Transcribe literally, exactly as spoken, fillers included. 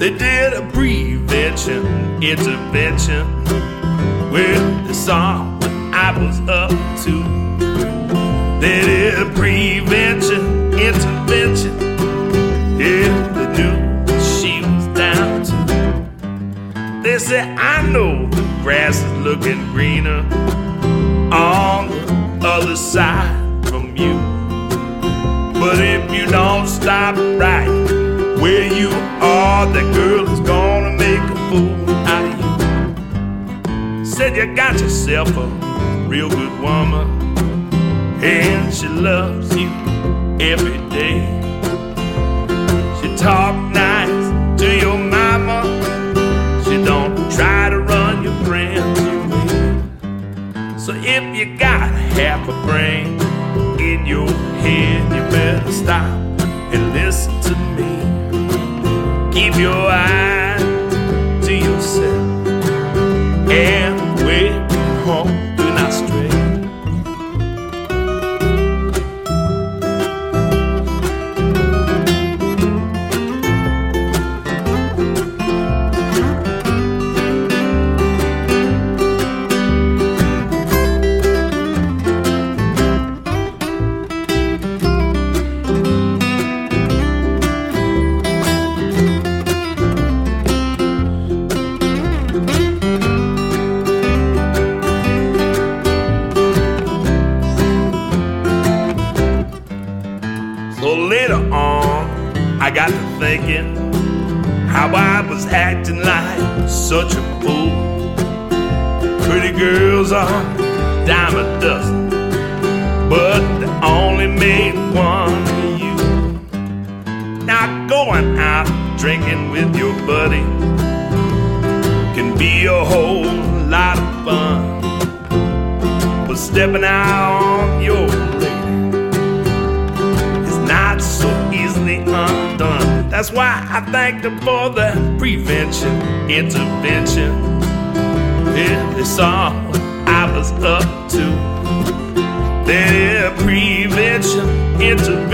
They did a prevention intervention. Well, they saw what I was up to. They did a prevention intervention. Yeah, they knew that she was down to. They said, I know the grass is looking greener on the other side from you, but if you don't stop right where you are, that girl is gonna make a fool out of you. Said you got yourself a real good woman, and she loves you every day. She talk nice to your mama, she don't try to run your friends away. So if you got half a brain in your head, you better stop and listen to me. Keep your eyes to yourself and away from home, do not stray. So later on, I got to thinking how I was acting like such a fool. Pretty girls are a dime a dozen, but they only made one of you. Now going out drinking with your buddy can be a whole lot of fun, but stepping out on your lady not so easily undone. That's why I thanked them for the prevention intervention. Yeah, they saw what I was up to. Their prevention intervention.